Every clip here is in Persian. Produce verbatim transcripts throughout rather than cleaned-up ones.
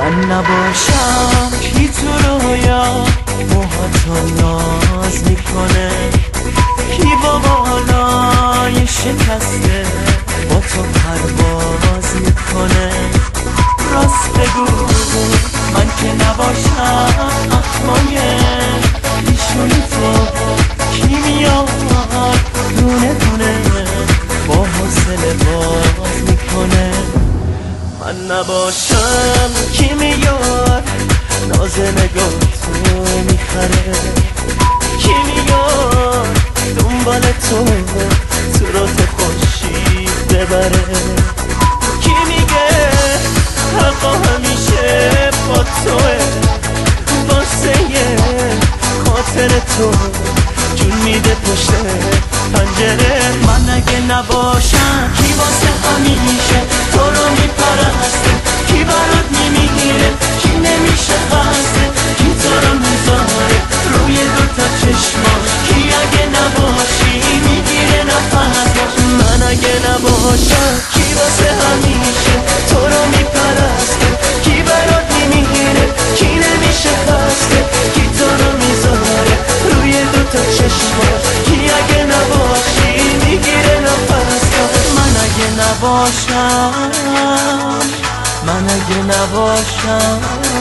من نباشم کی تو رویا موهاتو ناز میکنه، کی با بالای شکسته با تو پرواز میکنه. راست بگو من که نباشم اخمای ایشونی تو کی میاد دونه دونه با حوصله باز میکنه. من نباشم کی میاد ناز نگاه تو میخره، کی میاد دنبال تو تو رو تو خوشی ببره، کی میگه حقا همیشه با توه واسه خاطر تو جون میده پشت پنجره. من اگه نباشم کی واسه همیشه تو رو میپرسته، کی برات میمیره، کی نمیشه خسته، کی تو رو میذاره روی دوتا چشماش، کی اگه نباشی میگیره نفس. من اگه نباشم کی واسه همیشه تو رو میپرسته، کی برات میمیره، کی نمیشه خسته، کی تو رو میذاره روی دوتا چشماش، کی اگه نباشی میگیره نفس. من اگه نباشم من اگه نباشم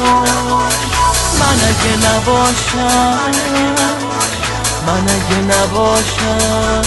من اگه نباشم من اگه نباشم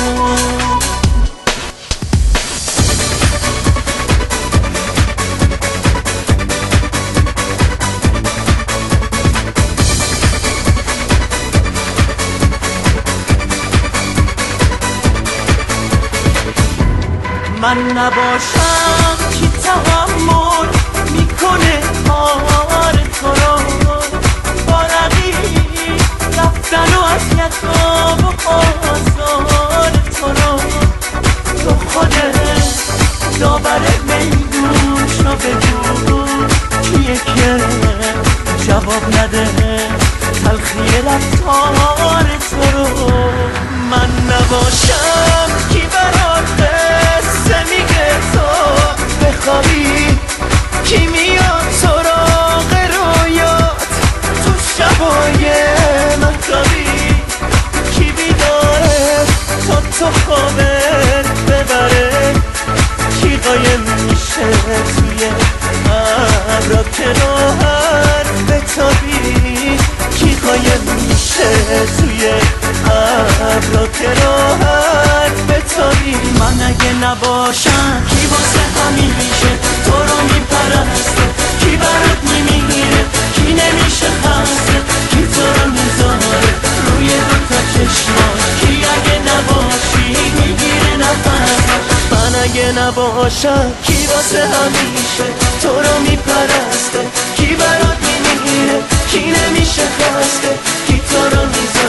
من نباشم کی تحمل میکنه کار تو رو، با رقیب رفتن و اذیت و آزار تو رو. تو خودت داور میدون شو بگو کیه که جواب نده تلخی رفتار تو رو. من نباشم کی برات میگه تو بخوابی، کی میاد سراغ رویات تو شبای مهتابی، کی بیداره تا تو خوابت ببره، کی قایم میشه توی ابرا که راحت بتابی، کی قایم میشه توی ابرا که راحت بتابی. من اگه نباشم کی واسه همیشه تو رو میپرسته، کی برات میمیره، کی نمیشه خسته، کی تو رو میذاره روی دوتا چشماش، کی اگه نباشی میگیره نفس. من اگه نباشم کی واسه همیشه تو رو میپرسته، کی برات میمیره، کی نمیشه خسته، کی تو رو میذاره